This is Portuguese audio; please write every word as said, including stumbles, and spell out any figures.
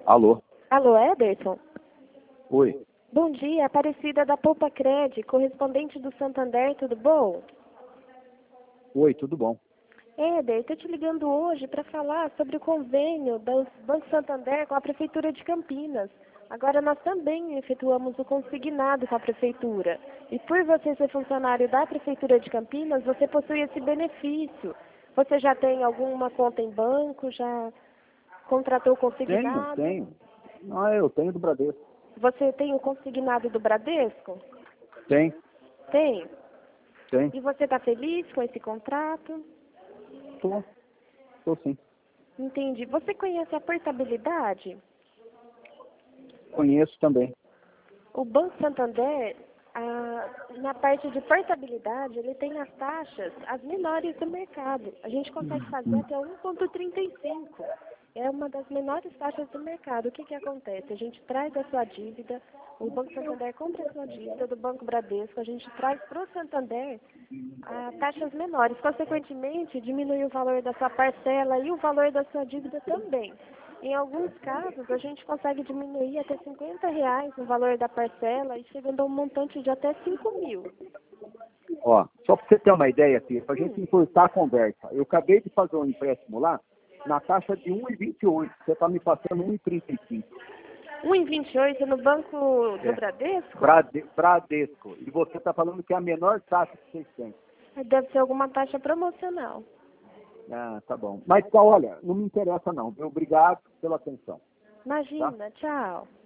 Alô? Alô, Ederson? Oi. Bom dia, Aparecida da Poupa Cred, correspondente do Santander, tudo bom? Oi, tudo bom? Éder, estou te ligando hoje para falar sobre o convênio do Banco Santander com a Prefeitura de Campinas. Agora nós também efetuamos o consignado com a Prefeitura. E por você ser funcionário da Prefeitura de Campinas, você possui esse benefício. Você já tem alguma conta em banco? Já contratou o consignado? Tenho, tenho. Ah, eu tenho do Bradesco. Você tem o consignado do Bradesco? Tem, Tem. tem. E você está feliz com esse contrato? Tô, tô sim. Entendi. Você conhece a portabilidade? Conheço também. O Banco Santander, ah, na parte de portabilidade, ele tem as taxas as menores do mercado. A gente consegue fazer até um vírgula trinta e cinco. É uma das menores taxas do mercado. O que que acontece? A gente traz a sua dívida, o Banco Santander compra a sua dívida do Banco Bradesco, a gente traz para o Santander ah, taxas menores. Consequentemente, diminui o valor da sua parcela e o valor da sua dívida também. Em alguns casos, a gente consegue diminuir até cinquenta reais o valor da parcela e chegando a um montante de até cinco mil. Ó, só para você ter uma ideia aqui, para a Hum. gente encurtar a conversa. Eu acabei de fazer um empréstimo lá na taxa de um vírgula vinte e oito. Você está me passando um vírgula trinta e cinco. um vírgula vinte e oito no Banco do É. Bradesco? Brade, Bradesco. E você está falando que é a menor taxa que vocês têm. Deve ser alguma taxa promocional. Ah, tá bom. Mas, olha, não me interessa não. Obrigado pela atenção. Imagina, tchau.